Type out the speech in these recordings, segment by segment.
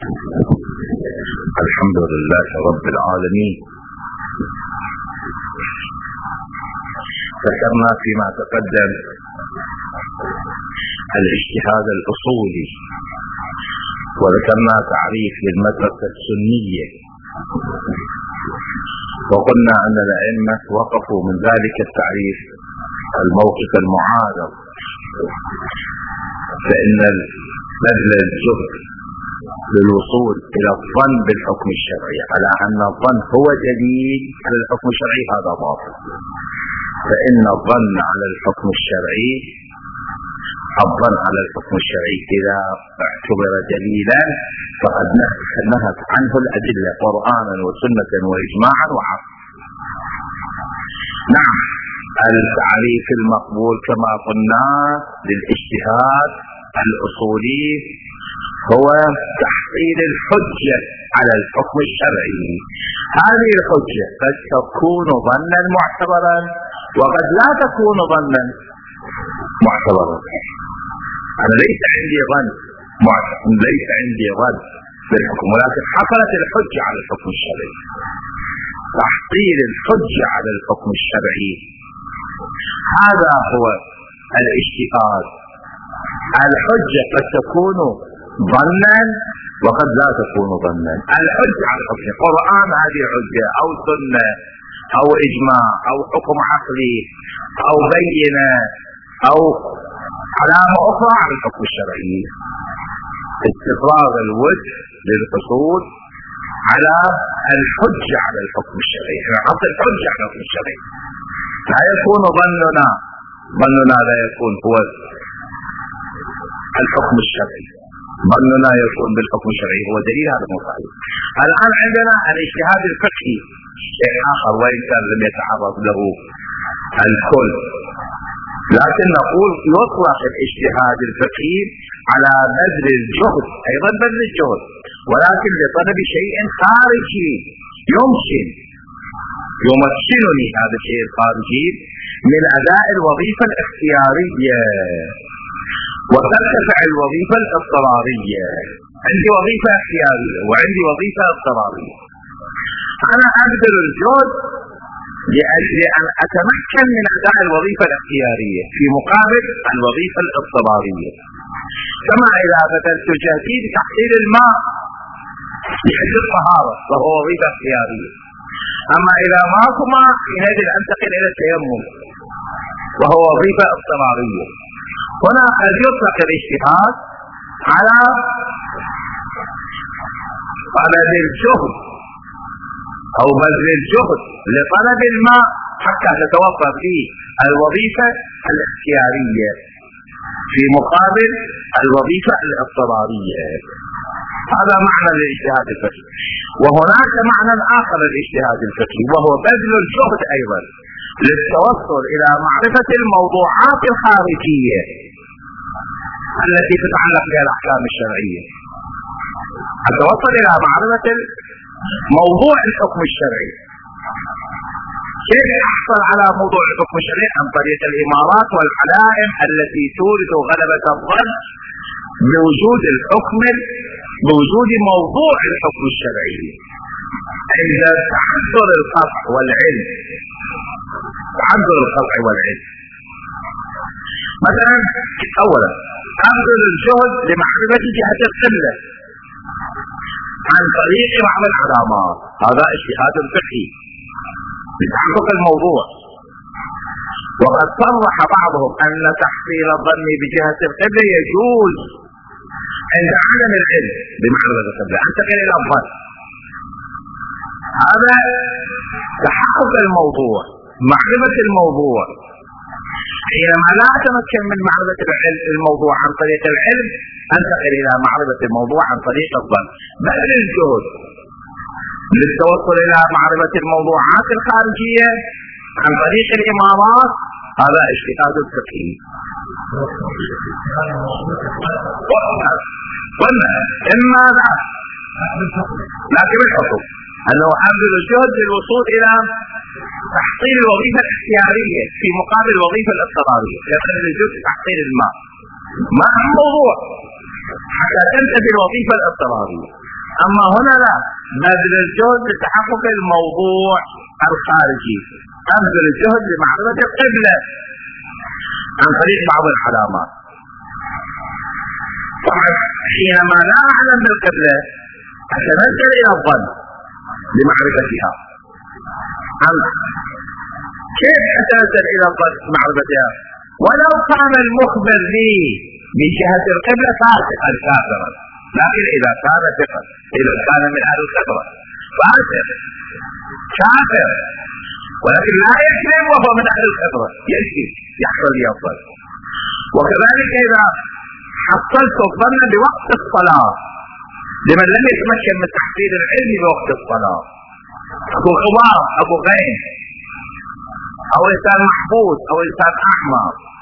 الحمد لله رب العالمين. ذكرنا فيما تقدم الاجتهاد الأصولي، وذكرنا تعريف للمدرسة السنية، وقلنا أن الأئمة وقفوا من ذلك التعريف الموقف المعارض، فإن بذل الجهد للوصول إلى الظن بالحكم الشرعي على أن الظن هو دليل على الحكم الشرعي هذا باطل، فإن الظن على الحكم الشرعي، الظن على الحكم الشرعي إذا اعتبر دليلا فقد نهت عنه الأدلة قرآنا وسنة وإجماعا وعقلا. نعم، التعريف المقبول كما قلنا للاجتهاد الأصولي هو تحصيل الحجة على الحكم الشرعي. هذه الحجة قد تكون ظنا معتبرا وقد لا تكون ظنا معتبرا. أنا ليس عندي ظن بالحكم، ولكن حصلت الحجة على الحكم الشرعي. تحصيل الحجة على الحكم الشرعي هذا هو الاجتهاد. الحجة قد تكون ظنا وقد لا تكون ظنا. الحجة على الحكم، قرآن هذه حجة أو سنة أو إجماع أو حكم عقلي أو بينة أو علامة أخرى على الحكم الشرعي. استفراغ الوجه للحصول على الحجة على الحكم الشرعي، حصل الحجة على الحكم الشرعي. لا يكون ظننا لا يكون هو الحكم الشرعي، ظننا يكون بالحكم الشرعي هو دليل. هذا مو صحيح. الآن عندنا الاجتهاد الفقهي شيء آخر، وإن كان لم يتعرض له الكل، لكن نقول يطلق الاجتهاد الفقهي على بذل الجهد، أيضا بذل الجهد ولكن لطلب شيء خارجي يمكنني هذا الشيء الخارجي من أداء الوظيفة الاختيارية وترتفع الوظيفة الاضطرارية. عندي وظيفة اختيارية وعندي وظيفة اضطرارية. أنا أبذل الجهد لأجل أن أتمكن من أداء الوظيفة الاختيارية في مقابل الوظيفة الاضطرارية، كما إذا بذلت جهدي بتحصيل الماء لأجل الطهارة وهو وظيفة اختيارية. أما إذا ماكو ماء حينئذ أنتقل إلى التيمم وهو وظيفة اضطرارية. هنا قد يطلق الاجتهاد على طلب الجهد أو بذل الجهد لطلب الماء حتى تتوفر فيه الوظيفة الاختيارية في مقابل الوظيفة الاضطرارية. هذا معنى الاجتهاد الفقهي. وهناك معنى آخر للاجتهاد الفقهي، وهو بذل الجهد أيضا للتوصل إلى معرفة الموضوعات الخارجية التي تتعلق بها الأحكام الشرعية، التوصل إلى معرفة موضوع الحكم الشرعي. كيف أحصل على موضوع الحكم الشرعي؟ عن طريق الإمارات والعلائم التي تورث غلبة الظن بوجود موضوع الحكم الشرعي. عند تعذر القطع والعلم، مثلا أولا أبذل الجهد لمعرفة جهة القبلة عن طريق بعض العلامات، هذا اجتهاد فقهي لتحقق الموضوع. وقد صرح بعضهم أن تحصيل الظن بجهة القبلة يجوز عند عدم العلم بمعرفة القبلة، أنتقل إلى الظن. هذا تحقق الموضوع، معرفة الموضوع. حينما لا أتمكن من معرفة الموضوع عن طريق العلم أنتقل إلى معرفة الموضوع عن طريق الظن. بذل الجهد للتوصل إلى معرفة الموضوعات الخارجية عن طريق الإمارات، هذا اجتهاد فقهي. قلنا إما ذا لكن الحكم أنه أبذل الجهد للوصول إلى تحصيل الوظيفة الاختيارية في مقابل الوظيفة الاضطرارية. يبذل الجهد تحصيل الماء مع الموضوع حتى تنتهي الوظيفة الاضطرارية. أما هنا لا، بذل الجهد لتحقق الموضوع الخارجي، أبذل الجهد لمعرفة القبلة عن طريق بعض العلامات. طبعا حينما لا أعلم بالقبلة أتنزل إلى الظن لمعرفتها. كيف أتنزل إلى الظن لمعرفتها؟ ولو كان المخبر لي من جهة القبلة فاسقا كافرا، لكن إذا كان ثقا، إذا كان من أهل الخبرة فاسق كافر، ولكن لا يكذب وهو من أهل الخبرة يكذب يحصل لي الظن. وكذلك إذا حصلت الظن بوقت الصلاة لمن لم يتمكن من تحصيل العلم بوقت الصلاة، أبو غبار، أبو غين، أو إنسان محبوس، أو إنسان أعمى.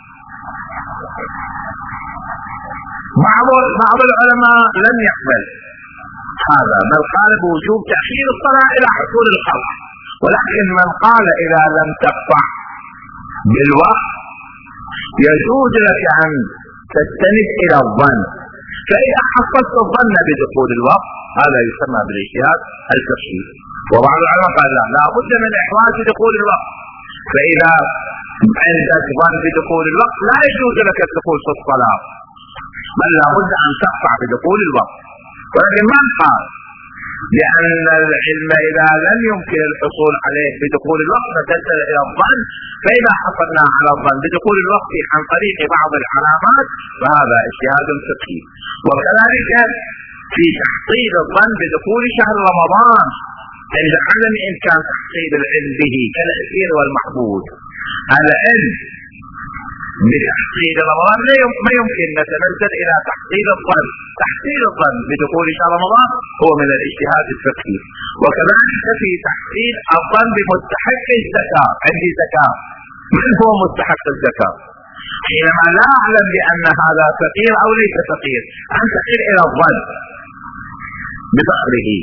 بعض العلماء لم يقبل هذا، بل قال بوجوب تأخير الصلاة إلى حصول الخلق، ولكن من قال إذا لم تقطع بالوقت يجوز لك أن تستند إلى الظن، فإذا حصلت الظن بدخول الوقت هذا يسمى بالاجتهاد الفقهي. وبعض العلماء قال لا بد من إحراز دخول الوقت، فإذا عندك ظن بدخول الوقت لا يجوز لك الدخول في الصلاة، بل لا بد أن تقطع بدخول الوقت. ولكن من قال لأن العلم إذا لم يمكن الحصول عليه بدخول الوقت فتنزل إلى الظن، فإذا حصلنا على الظن بدخول الوقت عن طريق بعض العلامات فهذا اجتهاد فقهي. وكذلك في تحصيل الظن بدخول شهر رمضان عند عدم إمكان تحصيل العلم به كالأسير والمحبوس، العلم بتحصيل رمضان ما يمكن نتنزل إلى تحصيل الظن. تحصيل الظن بدخول شهر رمضان هو من الاجتهاد الفقهي. وكذلك في تحصيل الظن بمستحق الزكاة، عندي زكاة، من هو مستحق الزكاة؟ حينما لا أعلم بأن هذا فقير أو ليس فقير أنتقل إلى الظن بفقره.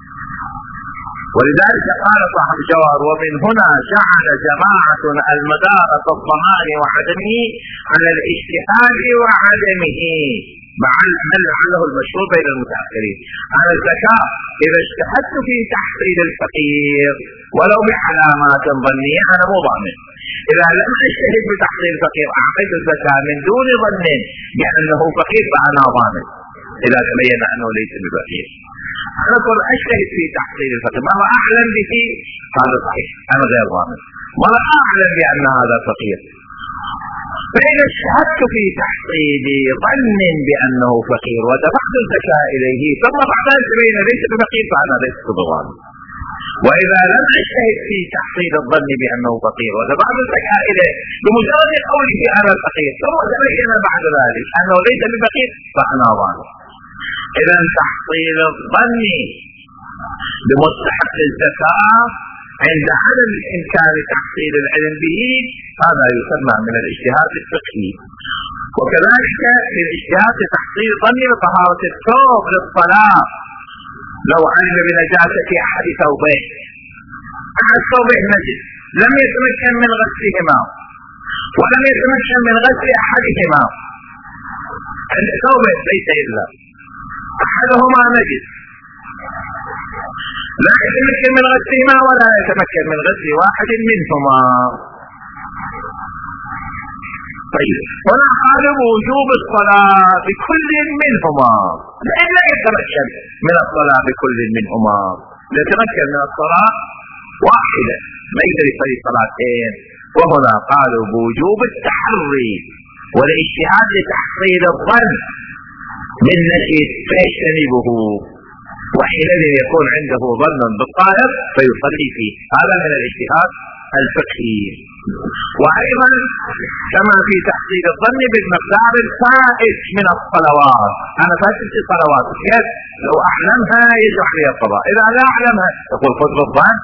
ولذلك قال صاحب الجوهر: ومن هنا جعل جماعة المدار في الضمان وعدمه على الاجتهاد وعدمه، مع لعله المشهور بين المتأخرين. على الزكاة إذا اجتهدت في تحصيل الفقير ولو بعلامات ظنية أنا مو ضامن. إذا لم أجتهد بتحصيل الفقير أعطيت الزكاة من دون ظن بأنه فقير فأنا ضامن إذا تبين أنه ليس بفقير. أنا أقول أجتهد في تحصيل الفقير، مرة أعلم به هذا صحيح أنا غير ضامن، مرة أعلم بأن هذا فقير. فإذا اجتهدت في تحصيل ظن بأنه فقير ودفعت الزكاة إليه ثم بعد ذلك تبين ليس بفقير فأنا لست بضامن. وإذا لم أجتهد في تحصيل الظن بأنه فقير ودفعت الزكاة إليه بمجرد قوله أنا فقير ثم تبين بعد ذلك أنه ليس بفقير فأنا ضامن. إذا تحصيل الظن بمستحق الزكاة عند عدم إمكان تحصيل العلم به هذا يسمى من الاجتهاد الفقهي. وكذلك في الاجتهاد تحصيل الظن بطهارة الثوب للصلاة، لو علم بنجاسة أحد ثوبيه، أحد ثوبيه نجس لم يتمكن من غسلهما ولم يتمكن من غسل أحدهما، الثوبين ليس إلا أحدهما نجس لا يتمكن من غسلهما ولا يتمكن من غسل واحد منهما. طيب هنا قال وجوب الصلاة بكل منهما، لأن لا يتمكن من الصلاة بكل منهما، يتمكن من الصلاة واحدة ما يقدر يصلي صلاتين. وهنا قالوا بوجوب التحري والاجتهاد لتحصيل الظن بالنجس فيجتنبه، وحينئذ يكون عنده ظن بالطاهر فيصلي فيه، هذا من الاجتهاد الفقهي. وأيضا كما في تحصيل الظن بالمقدار الفائت من الصلوات، أنا فاتت في صلوات كيف لو أعلمها يجب علي القضاء، إذا لا أعلمها يقول خذ بالظن،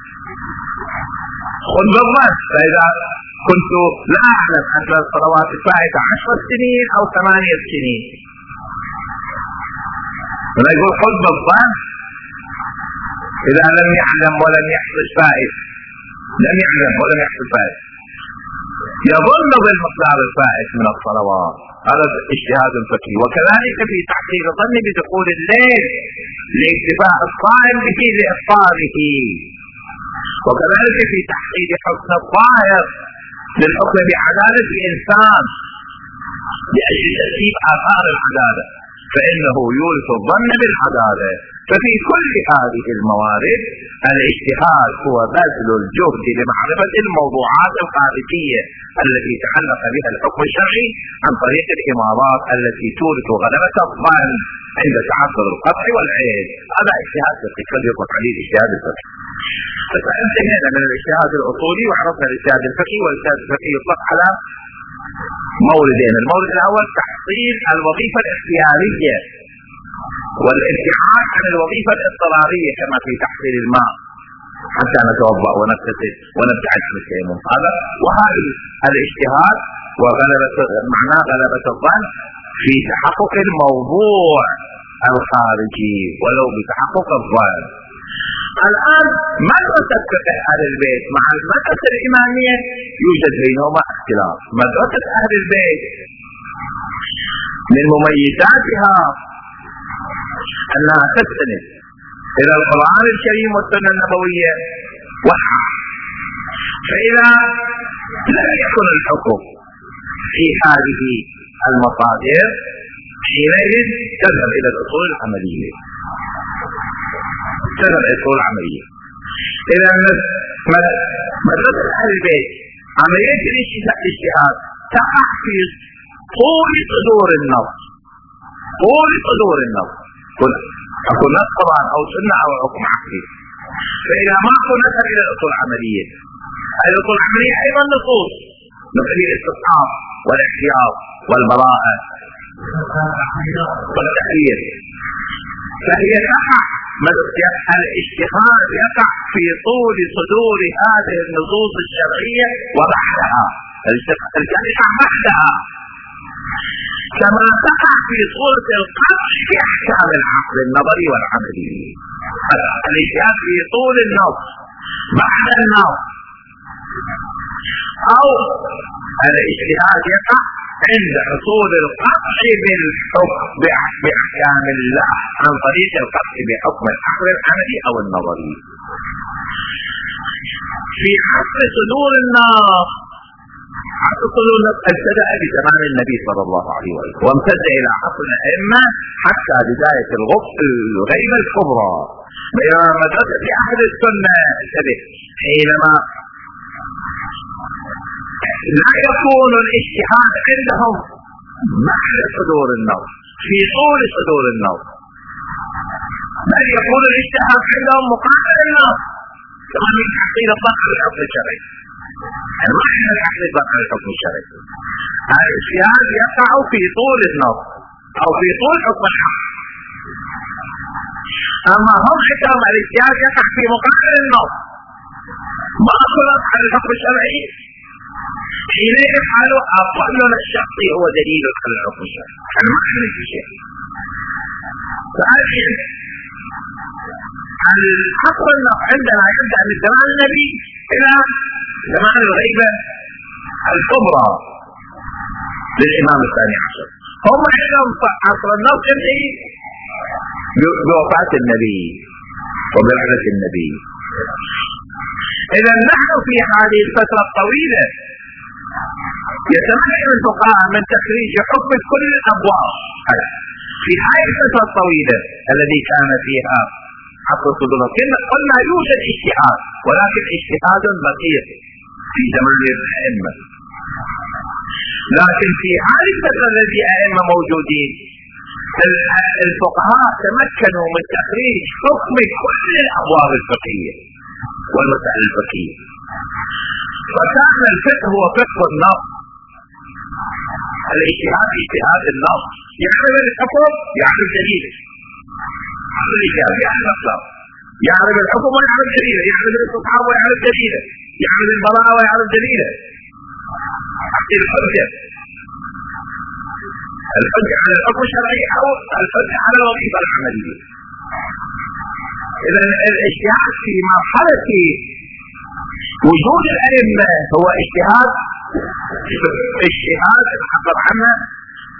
خذ بالظن. فإذا كنت لا أعلم أن الصلوات الفائتة 10 سنين أو 8 سنين فلا يقول خذ بالظن. إذا لم يعلم ولم يحصل فائت، لم يعلم ولم يحصل فائت، يظن بالمقدار الفائت من الصلوات هذا اجتهاد فقهي. وكذلك في تحقيق الظن بدخول الليل لاكتفاء الصائم به لإفطاره، وكذلك في تحقيق حسن الظاهر للحكم بعدالة الإنسان لأجل ترتيب آثار العدالة، فإنه يورث الظن بالعدالة. ففي كل هذه الموارد الاجتهاد هو بذل الجهد لمعرفة الموضوعات الخارجية التي تعلق بها الحكم الشرعي عن طريق الإمارات التي تورث غلبة الظن عند تعذر القطع والعين. هذا اجتهاد فقهي قد يطلق عليه الاجتهاد الفقهي. فانتهينا من الاجتهاد الأصولي وعرفنا الاجتهاد الفقهي، والاجتهاد الفقهي يطلق على موردين: المورد الأول تحصيل الوظيفة الاختيارية والابتعاد عن الوظيفة الاضطرارية كما في تحصيل الماء حتى نتوضأ ونغتسل ونبتعد عن التيمم. هذا وهذا الاجتهاد وغلبة معناه غلبة الظن في تحقق الموضوع الخارجي ولو بتحقق الظن. الآن مدرسة فقه أهل البيت مع المدرسة الإمامية يوجد بينهما اختلاف. مدرسة أهل البيت من مميزاتها أنها تستند إلى القرآن الكريم والسنة النبوية والحق، فإذا لم يكن الحكم في هذه المصادر حينئذ تذهب إلى الأصول العملية. إذا مدرسة أهل البيت عملية الاجتهاد تقع في طول صدور النص، حكم نص طبعا أو سنة أو حكم عقلي. فإذا ما كنا إلى الأصول العملية، الأصول العملية أيضا نصوص مثل الاستصحاب والاحتياط والبراءة والتحرير، فهي تقع الاجتهاد يقع في طول صدور هذه النصوص الشرعية وبعدها، يقع بعدها كما تقع في صورة القطع في أحكام العقل النظري والعملي. الاجتهاد في طول النص بعد النص، أو الاجتهاد يقع عند حصول القطع بالحكم بأحكام الله عن طريق القطع بحكم العقل العملي أو النظري. في حصر صدور النص ابتدأ بزمان النبي صلى الله عليه وسلم وامتد إلى عصر الأئمة حتى بداية الغيبة الكبرى. مدرسة أهل السنة حينما لا يكون الاجتهاد عندهم بعد صدور النص في طول صدور النص، بل يكون الاجتهاد عندهم مقابل النص كما من تحصيل الضغط للحكم الشرعي. المعنى تحصيل الضغط للحكم الشرعي الاجتهاد يقع في طول النص أو في طول حكم الحق، أما هم عندهم الاجتهاد يقع في مقابل النص ما أصلت على الحكم الشرعي. حينئذ قالوا أقلنا الشخصي هو دليل على الحكم الشرعي. أنا ما أعرف شيء. ثانيا الحصر عندنا يبدأ من زمان النبي إلى زمان الغيبة الكبرى للإمام الثاني عشر. هم عندهم عصر النص بوفاة النبي وبعثة النبي. إذا نحن في هذه الفترة الطويلة يتمكن الفقهاء من تخريج حكم كل الأبواب. في هذه الفترة الطويلة الذي كان فيها حق الصدور قلنا يوجد اجتهاد، ولكن اجتهاد بسيط في زمان الأئمة. لكن في هذه الفترة التي الأئمة موجودين الفقهاء تمكنوا من تخريج حكم كل الأبواب الفقهية والمسائل الفقهية، فكان الفقه هو فقه النص، الاجتهاد اجتهاد النص، يعرف الحكم يعرف الدليل، الاجتهاد يعرف الأصل، يعرف الحكم ويعرف الدليل، يعرف الاستصحاب ويعرف الدليل، يعرف البراءة ويعرف الدليل. الحجة على الحكم الشرعي أو الحجة على الوظيفة العملية. إذا الاجتهاد في مرحلة وجود الأئمة هو اجتهاد الحصر عنه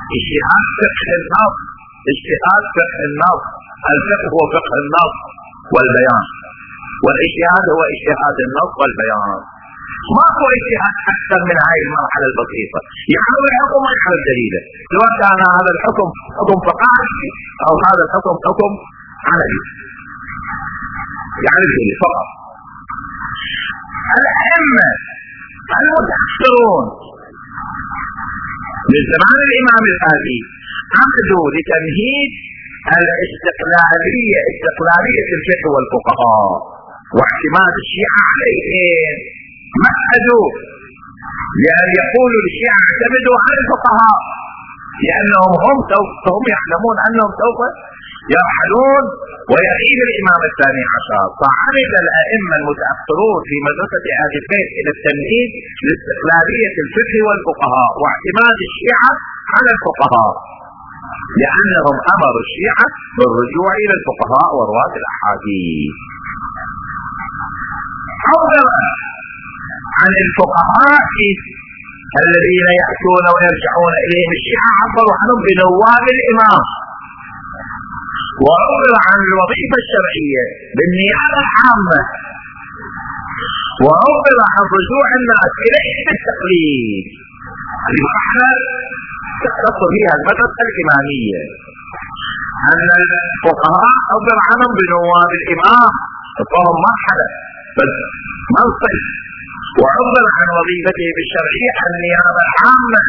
اجتهاد فقه النص، اجتهاد فقه النص. الفقه هو فقه النص والبيان، والاجتهاد هو اجتهاد النص والبيان. ماكو اجتهاد اكثر من هاي المرحله البسيطه، يحاول الحكم ويحاول دليله، سواء كان هذا الحكم حكم فقهي او هذا الحكم حكم عملي، يعني الدليل فقط. الائمه المتاخرون من زمان الامام الهادي عمدوا لتمهيد الاستقلاليه، استقلاليه الفقه والفقهاء واعتماد الشيعه عليهم. مهدوا لأن يقولوا للشيعة اعتمدوا على الفقهاء، لأنهم هم يعلمون أنهم سوف يرحلون ويغيب الإمام الثاني عشر. فعمد الأئمة المتأخرون في مدرسة أهل البيت إلى التمهيد لاستقلالية الفقه والفقهاء واعتماد الشيعة على الفقهاء، لأنهم أمروا الشيعة بالرجوع إلى الفقهاء ورواة الأحاديث. عن الفقهاء الذين يأتون ويرجعون إليهم الشيعة عبروا عنهم بنواب الإمام، وعبر عن الوظيفة الشرعية بالنيابة العامة، وعبر عن رجوع الناس إليه بالتقليد. المرحلة تختص فيها المدرسة الإمامية أن الفقهاء عبر عنهم بنواب الإمام، فهم مرحلة بس منصب، وعبر عن وظيفته بالشرعية النيابة العامة،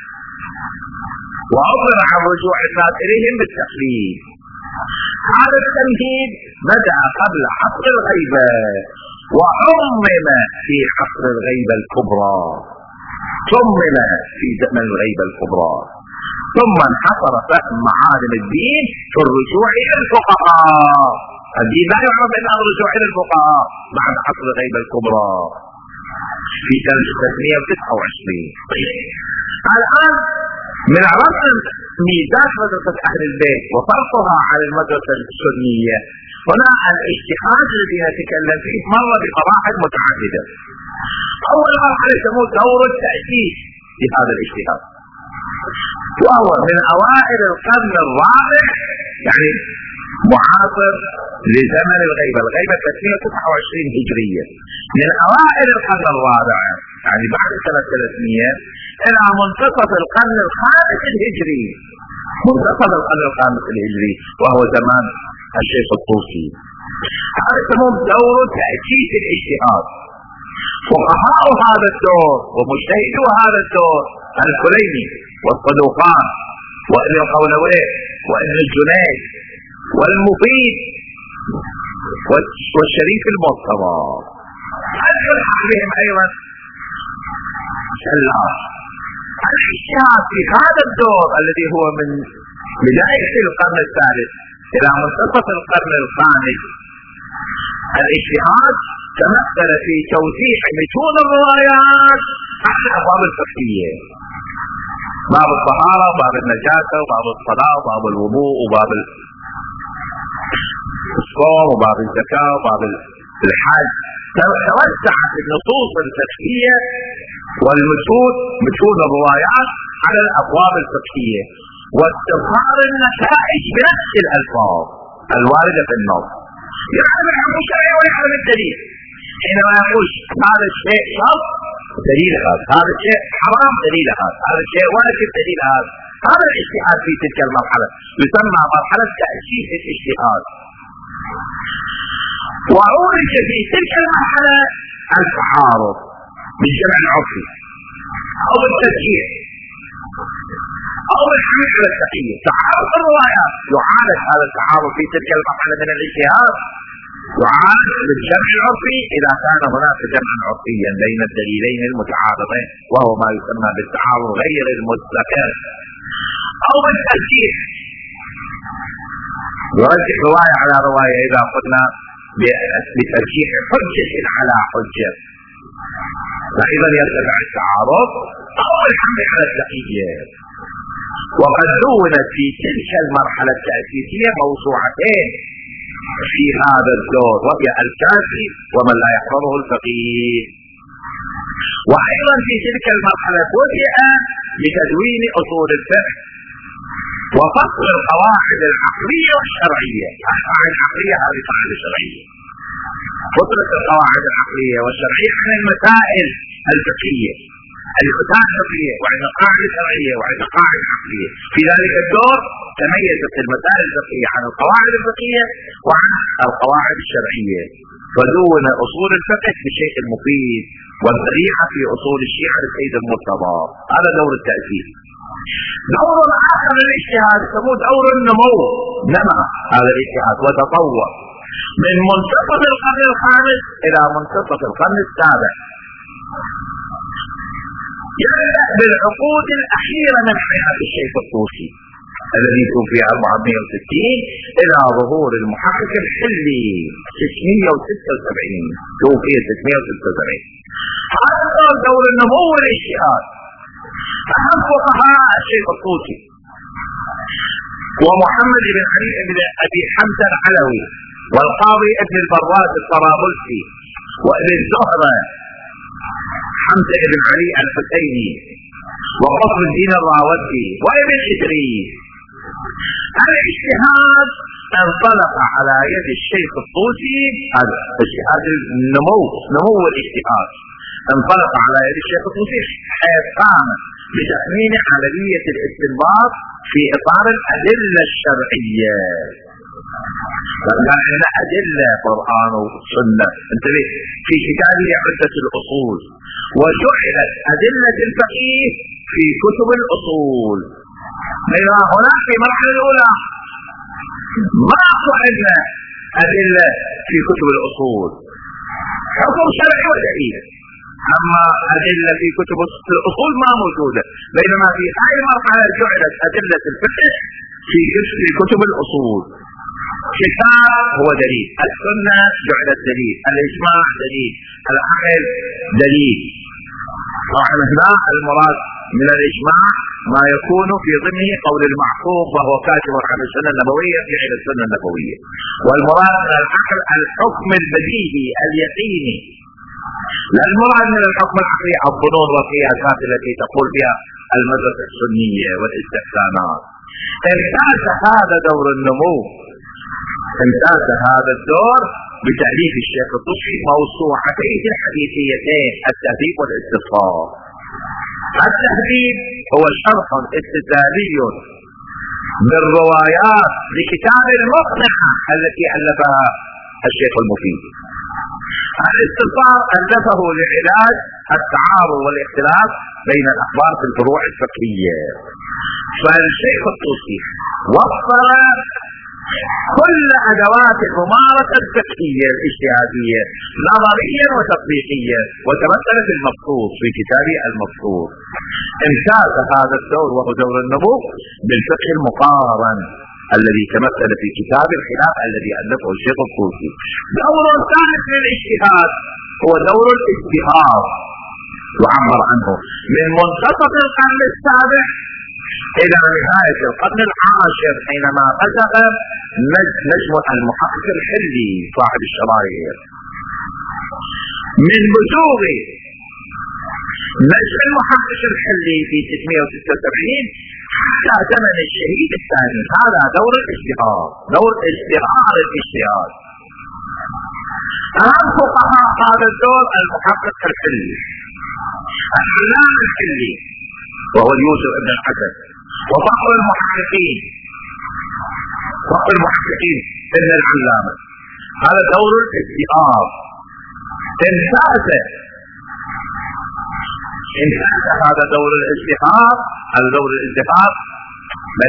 وعبر عن رجوع الناس إليهم بالتقليد. هذا التمهيد بدأ قبل عصر الغيبة وعمم في عصر الغيبة الكبرى، ثمم في زمن الغيبة الكبرى، ثم انحصر فهم معالم الدين في الرجوع إلى الفقهاء. الدين لا يعرف إلا الرجوع إلى الفقهاء بعد عصر الغيبة الكبرى في سنة 329. الآن من رسم ميزات مدرسة أهل البيت وفرقها على المدرسة السنية، هنا الاجتهاد الذي نتكلم فيه مر بمراحل متعددة. أول مرحلة يسموه دور التأسيس لهذا الاجتهاد، وهو من أوائل القرن الرابع، يعني معاصر لزمن الغيبة. الغيبة 329 هجرية. من أوائل القرن الرابع يعني بعد سنة 300 إلى منتصف القرن الخامس الهجري، منتصف القرن الخامس الهجري وهو زمان الشيخ الطوسي. هذا يسمون دور تأسيس الاجتهاد. فقهاء هذا الدور ومجتهدو هذا الدور الكليني والصدوقان وابن القولوي وابن الجنيد والمفيد والشريف المرتضى. الحق بهم أيضا سلاح الاجتهاد في هذا الدور الذي هو من بداية القرن الثالث إلى منتصف القرن الخامس. الاجتهاد تمثل في توسيع متون الروايات على الأبواب الفقهية، باب الطهارة، باب النجاسة، وباب الصلاة، وباب الوضوء، وباب الصوم، وباب الزكاة، وباب الحج. توسعت النصوص الفقهية والمتون، متون الروايات على الأبواب الفقهية، واستظهار النتائج بنفس الألفاظ الواردة في النص. يعلم الحكم الشرعي ويعلم الدليل. حينما يقول هذا الشيء شرط دليل هذا الشيء حرام دليل هذا الشيء واجب دليل هذا الاجتهاد في تلك المرحلة يسمى مرحلة تأسيس الاجتهاد. وعورج في تلك المرحلة التعارض بالجمع العرفي أو الترجيح أو الحمل على التقية. تعارض الروايات يعالج هذا التعارض في تلك المرحلة من الاجتهاد، يعالج بالجمع العرفي إذا كان هناك جمعا عرفيا بين الدليلين المتعارضين، وهو ما يسمى بالتعارض غير المستقر، أو بالترجيح يرجح رواية على رواية إذا قلنا بترجيح حجة على حجة، فإذا يرتفع التعارض، أو الحمل على التقية. وقد دونت في تلك المرحلة التأسيسية موسوعتين في هذا الدور، وهي الكافي ومن لا يحفظه الفقيه. وأيضا في تلك المرحلة وجه لتدوين أصول الفقه وفصل القواعد العقلية والشرعية. القواعد العقلية هذه قاعدة شرعية، فصلت القواعد العقلية والشرعية عن المسائل الفقهية. المسائل الفقهية وعندنا قاعدة شرعية وعندنا قاعدة عقلية. في ذلك الدور تميزت المسائل الفقهية عن القواعد الفقهية وعن القواعد الشرعية، ودون أصول الفقه بشيء مفيد والذريعة في أصول الشيعة للسيد المرتضى. هذا دور التأثير. دور آخر الاجتهاد يسموه دور النمو، نما هذا الاجتهاد وتطور من منتصف القرن الخامس إلى منتصف القرن السابع، يبدأ بالعقود الأخيرة من حياة الشيخ الطوسي الذي توفي 460 إلى ظهور المحقق الحلي 676، توفي 676. هذا دور النمو والاجتهاد. أهم فقهاء الشيخ الطوسي ومحمد بن علي بن أبي حمزة العلوي والقاضي ابن البراز الطرابلسي وابن زهرة حمزة بن علي الحسيني وقطب الدين الراوندي وابن إدريس. الاجتهاد انطلق على يد الشيخ الطوسي، هذا اجتهاد النمو، نمو الاجتهاد انطلق على يد الشيخ الطوسي حيث قام بتأمين عملية الاستنباط في إطار الأدلة الشرعية. لأن أدلة قرآن وسنة، انتبه، في كتابه عدة الأصول، وجعلت أدلة الفقيه في كتب الأصول. إذا هناك في المرحلة الأولى ما عندنا أدلة في كتب الأصول، حكم شرعي ودليل، أما أدلة في كتب الأصول ما موجودة، بينما في هذه المرحلة جعلت أدلة الفقه في كتب الأصول. كتاب هو دليل، السنة جعلت دليل، الإجماع دليل، العقل دليل. طبعا هنا المراد من الإجماع ما يكون في ضمنه قول المحفوظ وهو كاتب عن السنة النبوية في علم السنة النبوية، والمراد من العقل الحكم البديهي اليقيني، لا المراد من الحكم العقلي الظنون والقياسات التي تقول بها المدرسة السنية والاستحسانات. امتاز هذا دور النمو، امتاز هذا الدور بتأليف الشيخ الطوسي موسوعتين الحديثيتين التهذيب والاستفسار. التهذيب هو شرح استدلالي بالروايات لكتاب المقنعة التي ألفها الشيخ المفيد. الاستفسار ألفه لعلاج التعارض والاختلاف بين الأخبار في الفروع الفقهية. فالشيخ الطوسي وفر كل أدوات الممارسة الفقهية الاجتهادية نظريا وتطبيقيا، وتمثل في المبسوط في كتابه المبسوط. امتاز هذا الدور وهو دور النمو بالفقه المقارن الذي تمثل في كتاب الخلاف الذي ألفه الشيخ الطوسي. دور ثالث للاجتهاد هو دور الاجتهاد، يعبر عنه من منتصف القرن السابع إلى نهاية القرن العاشر حينما بدأ نجم المحقق الحلي صاحب الشرايع. من بزوغ نجم المحقق الحلي في 676 حتى زمن الشهيد الثاني، هذا دور الاجتهاد، دور ازدهار الاجتهاد. أهم فقهاء هذا الدور المحقق الحلي، العلامة الحلي وهو يوسف ابن الحسن، وفخر المحققين ابن العلامة. هذا دور الاجتهاد. امتاز هذا دور الاجتهاد، هذا دور الاجتهاد بل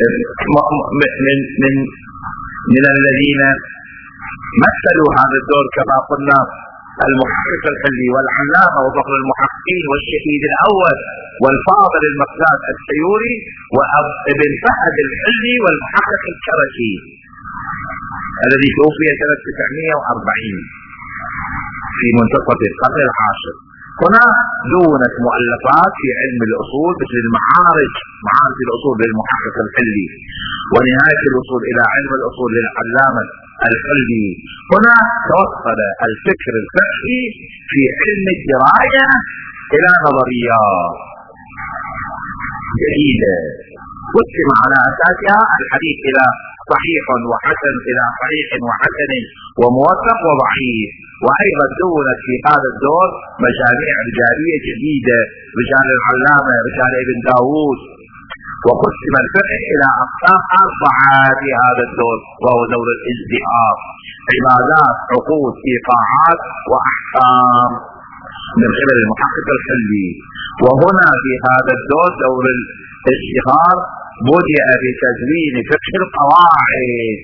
من الذين مثلوا هذا الدور كما قلنا المحقق الحلي والعلامة وفخر المحققين والشهيد الأول والفاضل المقداد السيوري وابن فهد الحلي والمحقق الكركي الذي توفي سنة 940 في منتصف القرن العاشر. هنا دونت مؤلفات في علم الأصول مثل معارج الأصول للمحقق الحلي، ونهاية الوصول إلى علم الأصول للعلامة الحلي. هنا توصل الفكر الفقهي في علم الدراية إلى نظريات جديدة قسم على أساسها الحديث إلى صحيح وحسن، إلى صحيح وحسن وموثق وضعيف. وأيضا دونت في هذا الدور مجاميع رجالية جديدة، رجال العلامة، رجال ابن داوود. وقسم الفقه إلى أقسام 4 في هذا الدور، وهو دور الازدهار: عبادات، عقود، إيقاعات، وأحكام، من قبل المحقق الحلي. وهنا في هذا الدور دور الازدهار بدأ بتدوين فقه القواعد،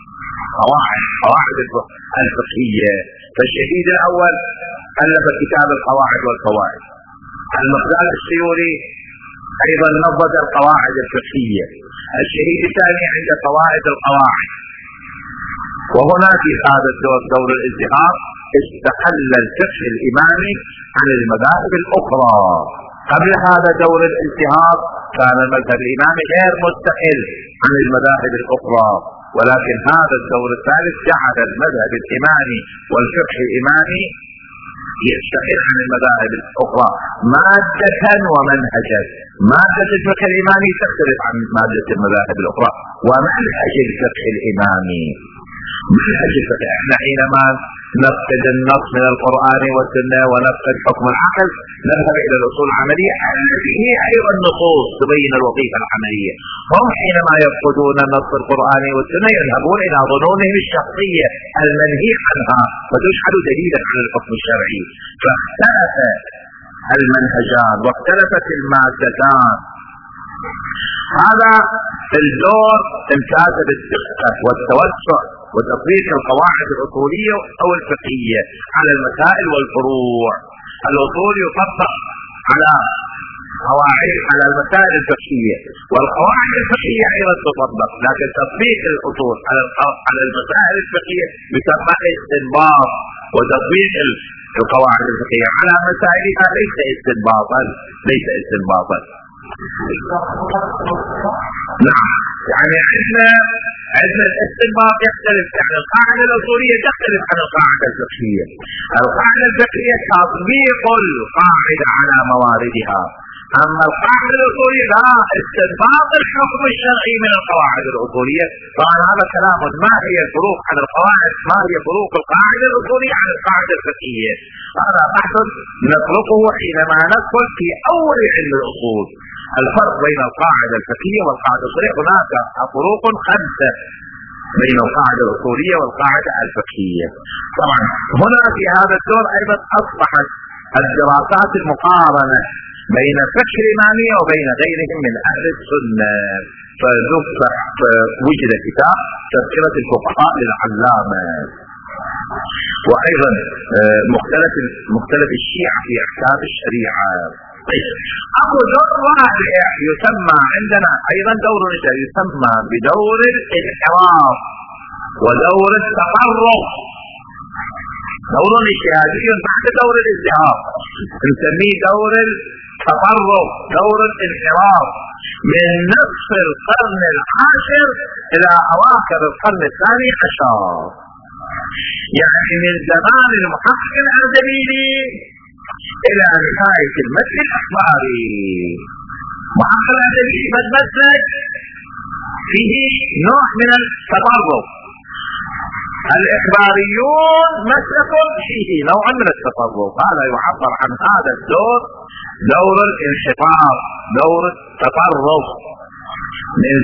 قواعد الفقهية. فالشهيد الأول ألف كتاب القواعد والفوائد. المقداد السيوري أيضا نظم القواعد الفقهية. الشهيد الثاني عند قواعد القواعد. وهنا في هذا الدور دور الازدهار استقل الفقه الإمامي عن المذاهب الأخرى. قبل هذا دور الازدهار كان المذهب الإمامي غير مستقل عن المذاهب الأخرى، ولكن هذا الدور الثالث جعل المذهب الإمامي والفقه الإمامي يستقل عن المذاهب الأخرى مادة ومنهجا. مادة الفقه الإمامي تختلف عن مادة المذاهب الأخرى، ومنهج الفقه الإمامي منهج الفقه. احنا حينما نفقد النص من القرآن والسنة ونفقد حكم العقل نذهب إلى الأصول العملية التي هي أيضا النصوص تبين الوظيفة العملية. هم حينما يفقدون النص القرآني والسنة يذهبون إلى ظنونهم الشخصية المنهي عنها وتجعل دليلا على الحكم الشرعي. فاختلف المنهجان واختلفت المادتان. هذا الدور امتاز بالدقة والتوسع وتطبيق القواعد الأصولية أو الفقهية على المسائل والفروع. الأصول يطبق على قواعد على المسائل الفقهية، والقواعد الفقهية أيضا تطبق، لكن تطبيق الأصول على المسائل الفقهية يسمى استنباط، وتطبيق القواعد الفقهية على مسائلها ليس استنباطا. نعم، يعني عندنا الاستنباط يختلف عن القاعدة الأصولية، تختلف عن القاعدة الفقهية. القاعدة الفقهية تطبيق القاعدة على مواردها، أما القاعدة الأصولية لا، استنباط الحكم الشرعي من القواعد الأصولية. طبعا هذا كلام. ما هي الفروق عن القواعد؟ ما هي فروق القاعدة الأصولية عن القاعدة الفقهية؟ هذا بحث نطلقه حينما ندخل في أول علم الأصول. الفرق بين القاعدة الفقهية والقاعدة الأصولية، هناك فروق 5 بين القاعدة الأصولية والقاعدة الفقهية. طبعا هنا في هذا الدور أيضا أصبحت الدراسات المقارنة بين الفقه الإمامي وبين غيرهم من أهل السنة. فوجد كتاب تذكرة الفقهاء للعلامة، وأيضا مختلف الشيعة في أحكام الشريعة. أبو دور رائع يسمى عندنا أيضا دور يسمى بدور الانحراف ودور التطرف. دور اجتهادي بعد دور الازدهار نسميه دور التطرف، دور الانحراف، من نصف القرن العاشر إلى أواخر القرن الثاني عشر، يعني من زمان المحقق الأردبيلي إلى نهاية المتن الأخباري. محقق الأردبيلي مسلك فيه نوع من التطرف، الإخباريون مسلك فيه نوع من التطرف. هذا يعبر عن هذا الدور دور الانحطاط، دور التطرف من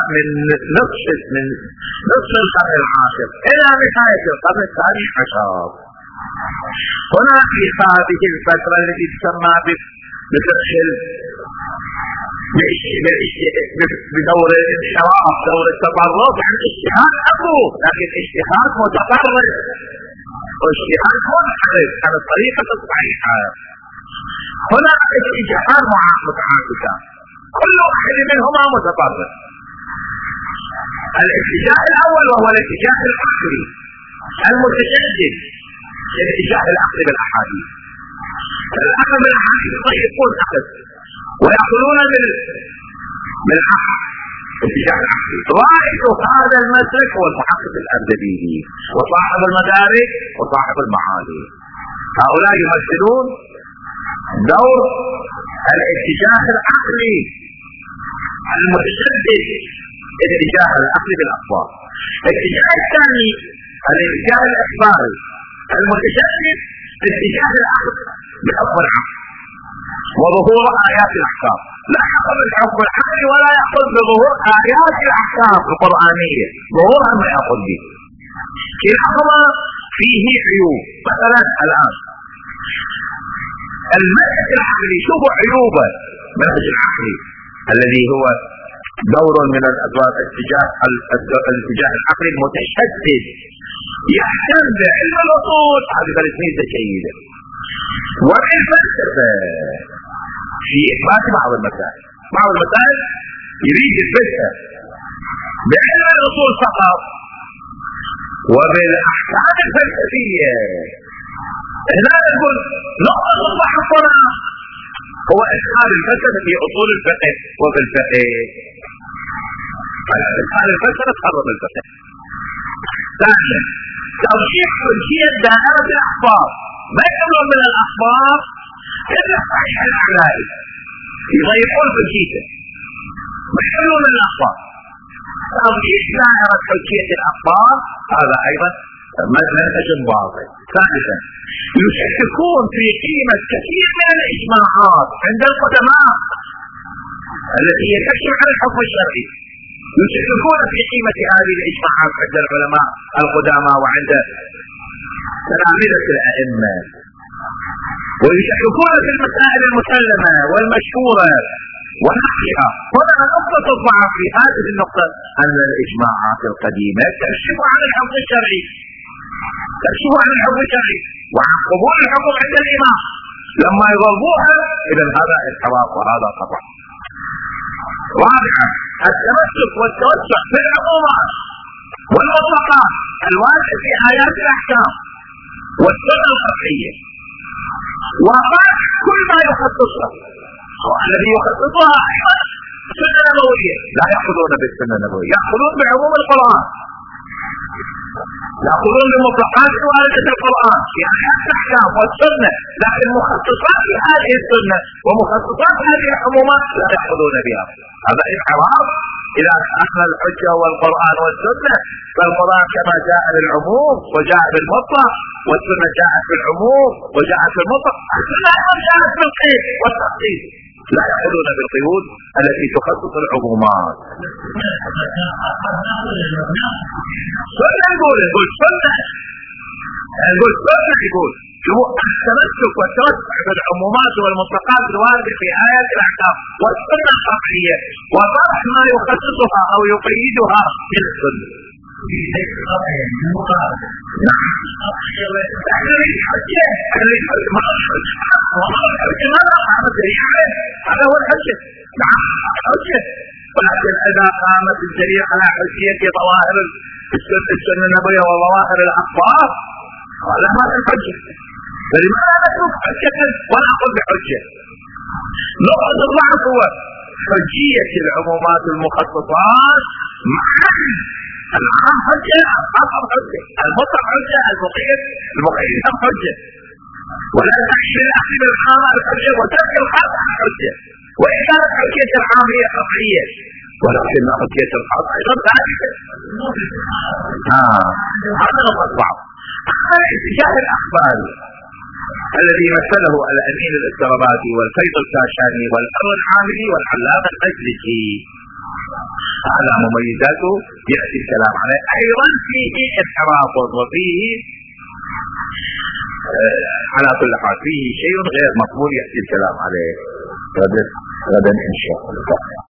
نصف القرن العاشر إلى نهاية القرن الثاني عشر. هنا في هذه الفترة التي تسمى بدور الانحراف، دور التطرف، يعني اجتهاد أبو، لكن اجتهاد متطرف واجتهاد منحرف عن الطريقة الصحيحة. هنا اتجاهان متعاكسان، كل واحد منهما متطرف. الاتجاه الأول وهو الاتجاه العقلي المتشدد، الاتجاه العقلي بالأحاديث. الأخذ بالأحاديث يطيقون أخذ ويأخذون بالعقل، الاتجاه العقلي. رائد هذا المسلك هو المحقق الأردبيلي وصاحب المدارك وصاحب المعالي. هؤلاء يمثلون دور الاتجاه العقلي المتشدد اتجاه العقل بالاخبار. الاتجاه الثاني الاتجاه الاخباري المتشدد اتجاه العقل بحكم العقل وظهور ايات الاحكام. لا ياخذ الحكم العقلي ولا ياخذ بظهور ايات الاحكام القرانيه، ظهورها ما ياخذ به. كلاهما فيه عيوب. مثلا الان المنهج العقلي، شوفوا عيوبه. المنهج العقلي الذي هو دور من الادوار الاتجاه العقلي المتشدد يهتم بعلم الاصول، هذه ميزه جيده، وبالفلسفه في اثبات بعض المسائل. بعض المسائل يريد يثبتها بعلم الاصول فقط وبالاحكام الفلسفيه. هنا نقول نقطه تحصلنا هو ادخال الفلسفه في اصول الفقه وفي الفقه. ادخال الفلسفه تخرب الفقه. ثانيا توضيح حجيه دائره الاخبار. ما يقولون من الاخبار الا صحيح الاعلام يضيقون حجيته. ما يقولون من الاخبار. توضيح دائره حجيه الاخبار هذا ايضا منهج باطل. ثالثا يشككون في قيمه كثير من الاجماعات عند القدماء التي هي تكشف عن الحكم الشرعي. يشككون في قيمه هذه الاجماعات عند العلماء القدماء وعند تلامذه الائمه، ويشككون في المسائل المسلمه والمشهوره ونحوها. هنا نقطه الضعف في هذه النقطه ان الاجماعات القديمه تكشف عن الحكم الشرعي، تكشف عن الحكم الشرعي وعن قبول الحكم عند الامام. لما يضربوها اذا هذا انحراف وهذا خطا. رابعا التمسك والتوسع في العقوبات والمطلقات الواردة في آيات الأحكام والسنة القطعية، وقال كل ما يخصصها الذي يخصصها أيضا السنة النبوية. لا يأخذون بالسنة النبوية، يأخذون بعموم القرآن، يأخذون بمطلقات الواردة القرآن في آيات الأحكام والسنة، لكن مخصصات هذه السنة ومخصصات هذه العمومات لا يأخذون بها. هذا انحراف. إذا أخذنا الحجة والقرآن والسنة فالقرآن كما جاء للعموم وجاء بالمطلق، والسنة جاءت بالعموم وجاءت بالمطلق، السنة أيضا جاءت بالقيد والتخصيص. لا يأخذون بالقيود التي تخصص العمومات. سنة يقول سنة، يقول سنة، يقول هو التمسك والتوسع بالعمومات والمطلقات الواردة في آيات الأحكام والسنة القطعية وطرح ما يخصصها أو يقيدها من السنة. هذا هو الحجة. نعم الحجة، ولكن إذا قامت الدليل على حجية ظواهر السنة النبوية وظواهر الأخبار هذا ما الحجة. فلماذا نترك حجة ونأخذ بحجة؟ نقطة الضعف هو حجية العمومات المخصصات مع العام حجة، الخاصة حجة، المطلق حجة، المقيد حجة، ولا تحشي الأخذ بالعامة الحجة وترك الخاصة حجة. وإن كانت حجية العام هي قطعية ولكن حجية الخاصة أيضا ثابتة. هذا نقطة الضعف. أما الاتجاه الأخباري الذي مثله الأمين الاسترابادي والفيض الكاشاني والأرض الحامدي والعلامة المجلسي، على مميزاته يأتي الكلام عليه. أيضا فيه انحراف وفيه على كل حال فيه شيء غير مقبول يأتي الكلام عليه غدا إن شاء الله.